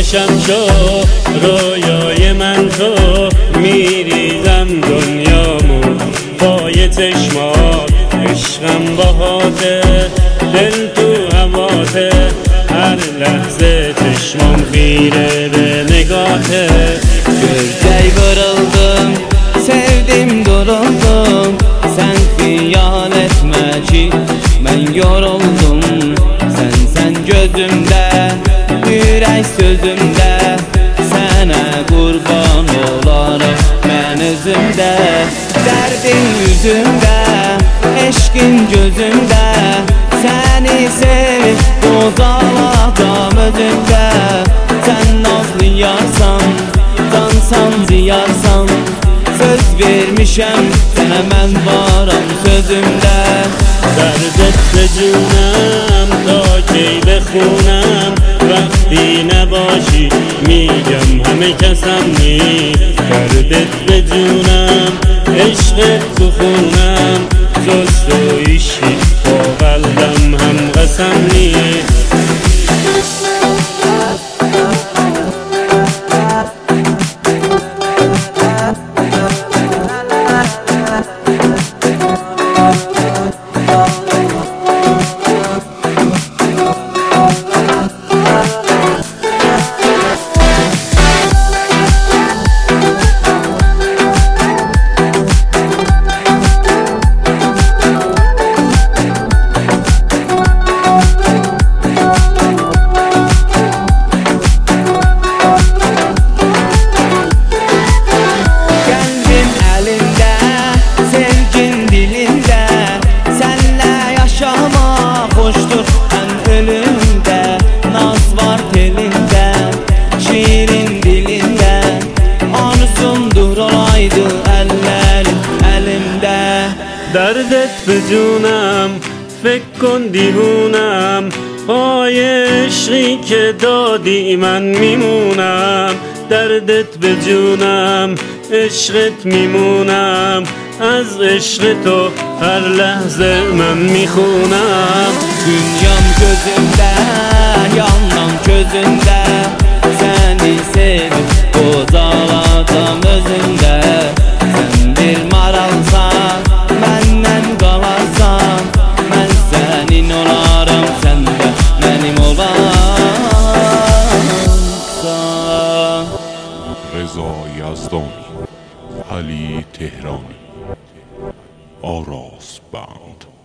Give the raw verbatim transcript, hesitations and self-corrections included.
خوشم شو رویای من تو، میریزم دنیامو پای چشمات، عشقم باهاته دل تو هواته، her لحظه چشمم خیره به نگاته. Gözey vırıldım, sevdim duruldum, sen hıyal etme ki ben yoruldum. Sen sen gözümde, yürek sözümde, sana kurban olarım ben özümde. Derdin yüzümde, eşkin gözümde, seni sevip bozalacağım özümde. Sen nazlı yarsan, dansan ziyarsan, söz vermişem sana ben varım sözümde. درد به جونم تا کی بخونم، وقتی نباشی میگم همه کسم نی. دردت به جونم عشقت تو خونم، جز تو ایشی با قلبم هم قسم نی. Hoştur en ölümde, naz var telinde, şiirin dilinde, arzusundur olaydı ellerim elimde. دردت به جونم فکر کن دیوونم، پای عشقی که دادی من میمونم. دردت به جونم عشقت میمونم، از عشق تو هر لحظه من میخونم. Dünyam gözümde, yanmam közünde, seni sevip bozalacağım özünde. Sen bir maralsan, benden kalarsan, ben senin olarım, sen de benim olarsan. Reza Yazdani, Ali Tehrani, Aras Band.